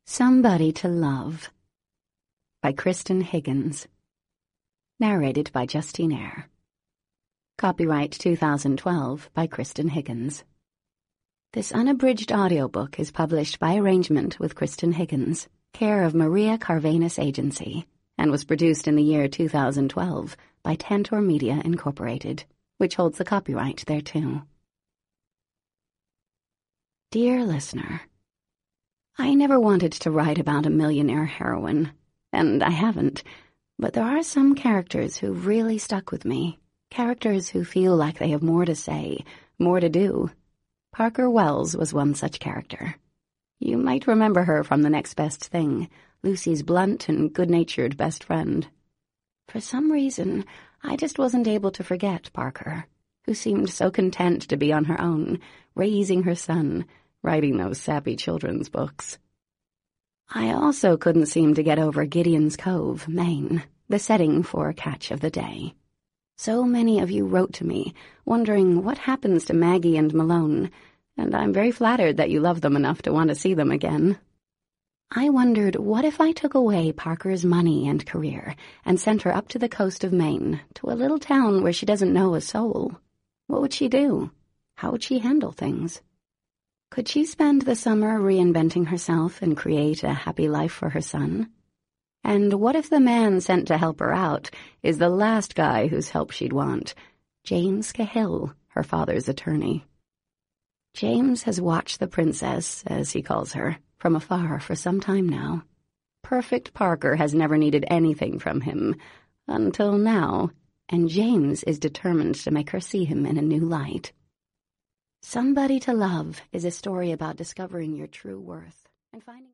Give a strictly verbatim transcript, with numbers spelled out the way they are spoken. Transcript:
Somebody to Love by Kristan Higgins. Narrated by Justine Eyre. Copyright two thousand twelve by Kristan Higgins. This unabridged audiobook is published by arrangement with Kristan Higgins, care of Maria Carvenis Agency, and was produced in the year two thousand twelve by Tantor Media Incorporated, which holds the copyright thereto. Dear listener, I never wanted to write about a millionaire heroine, and I haven't, but there are some characters who really stuck with me, characters who feel like they have more to say, more to do. Parker Wells was one such character. You might remember her from The Next Best Thing, Lucy's blunt and good-natured best friend. For some reason, I just wasn't able to forget Parker, who seemed so content to be on her own, raising her son, writing those sappy children's books. I also couldn't seem to get over Gideon's Cove, Maine, the setting for Catch of the Day. So many of you wrote to me, wondering what happens to Maggie and Malone, and I'm very flattered that you love them enough to want to see them again. I wondered, what if I took away Parker's money and career and sent her up to the coast of Maine, to a little town where she doesn't know a soul? What would she do? How would she handle things? Could she spend the summer reinventing herself and create a happy life for her son? And what if the man sent to help her out is the last guy whose help she'd want, James Cahill, her father's attorney? James has watched the princess, as he calls her, from afar for some time now. Perfect Parker has never needed anything from him, until now, and James is determined to make her see him in a new light. Somebody to Love is a story about discovering your true worth and finding